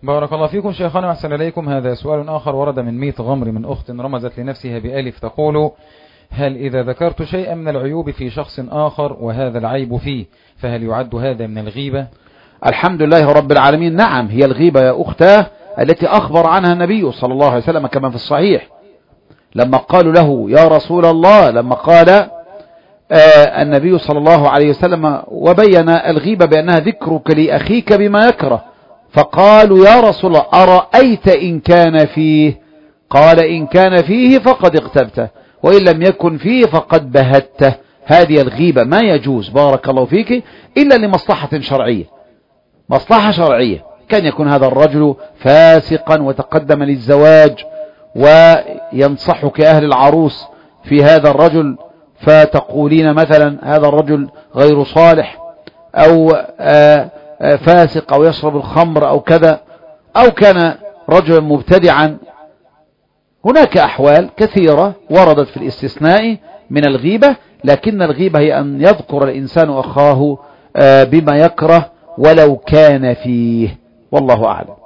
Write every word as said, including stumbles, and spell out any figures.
بارك الله فيكم شيخنا وأحسن إليكم. هذا سؤال آخر ورد من ميت غمر من أخت رمزت لنفسها بألف تقول: هل إذا ذكرت شيئا من العيوب في شخص آخر وهذا العيب فيه فهل يعد هذا من الغيبة؟ الحمد لله رب العالمين. نعم، هي الغيبة يا أختاه التي أخبر عنها النبي صلى الله عليه وسلم كما في الصحيح لما قالوا له يا رسول الله، لما قال آه النبي صلى الله عليه وسلم وبين الغيبة بأنها ذكرك لأخيك بما يكره، فقالوا يا رسول الله أرأيت إن كان فيه؟ قال إن كان فيه فقد اغتبته وإن لم يكن فيه فقد بهته. هذه الغيبة ما يجوز بارك الله فيك إلا لمصلحة شرعية، مصلحة شرعية، كان يكون هذا الرجل فاسقا وتقدم للزواج وينصحك أهل العروس في هذا الرجل فتقولين مثلا هذا الرجل غير صالح أو فاسق أو يشرب الخمر أو كذا، أو كان رجلا مبتدعا. هناك أحوال كثيرة وردت في الاستثناء من الغيبة، لكن الغيبة هي أن يذكر الإنسان أخاه بما يكره ولو كان فيه، والله أعلم.